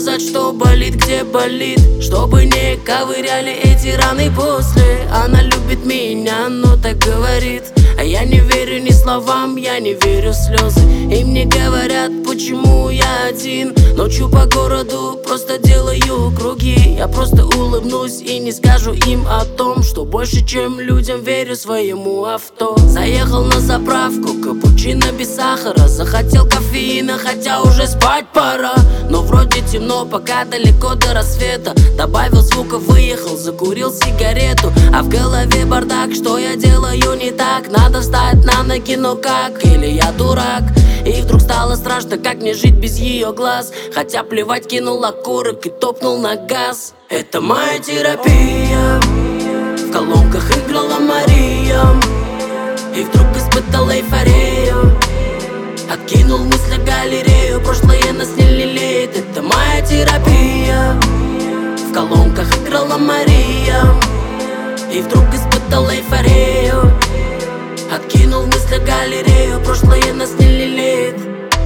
сказать, что болит, где болит, чтобы не ковыряли эти раны после. Она любит меня, но так говорит, а я не верю ни словам, я не верю в слезы. И мне говорят, почему я один, ночью по городу просто делаю круги. Я просто улыбнусь и не скажу им о том, что больше, чем людям, верю своему авто. Заехал на заправку, капучино без сахара, захотел кофеина, хотя уже спать пора. Но вроде темно, пока далеко до рассвета. Добавил звука, выехал, закурил сигарету. А в голове бардак, что я делаю не так? Надо встать на ноги, но как? Или я дурак? И вдруг стало страшно, как мне жить без ее глаз. Хотя плевать, кинул окурок и топнул на газ. Это моя терапия. В колонках играла Мария, и вдруг испытал эйфорию. Откинул мысли галерею, прошлое нас не лелеет. Это моя терапия. В колонках играла Мария, и вдруг испытал эйфорию. Откинул мысли галерею, прошлое нас не лелеет.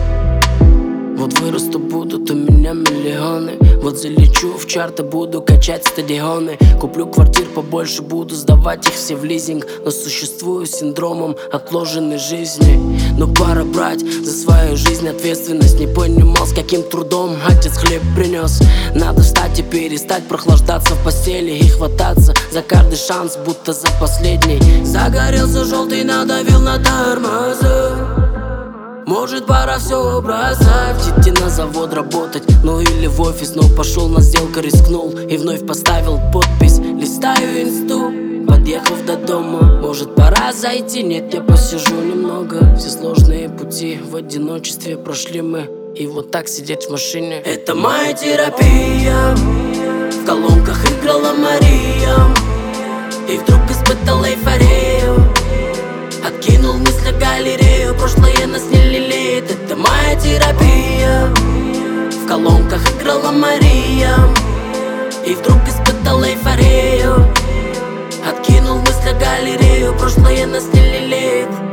Вот вырасту, будут у меня миллионы. Вот залечу в чарты, буду качать стадионы. Куплю квартир побольше, буду сдавать их все в лизинг. Но существую с синдромом отложенной жизни. Но пора брать за свою жизнь ответственность. Не понимал, с каким трудом отец хлеб принес. Надо встать и перестать прохлаждаться в постели и хвататься за каждый шанс, будто за последний. Загорелся желтый, надавил на тормоза. Может, пора все бросать, идти на завод работать, ну или в офис. Но пошел на сделку, рискнул и вновь поставил подпись. Листаю инсту, подъехав до дома. Может, пора зайти? Нет, я посижу немного. Все сложные пути в одиночестве прошли мы, и вот так сидеть в машине. Это моя терапия. В колонках играла Мария, и вдруг испытал эйфорию. Откинул мысли галерею, прошлое нас не лелеет. Это моя терапия. В колонках играла Мария, и вдруг испытал эйфорию. Откинул мысли галерею, прошлое нас не лелеет.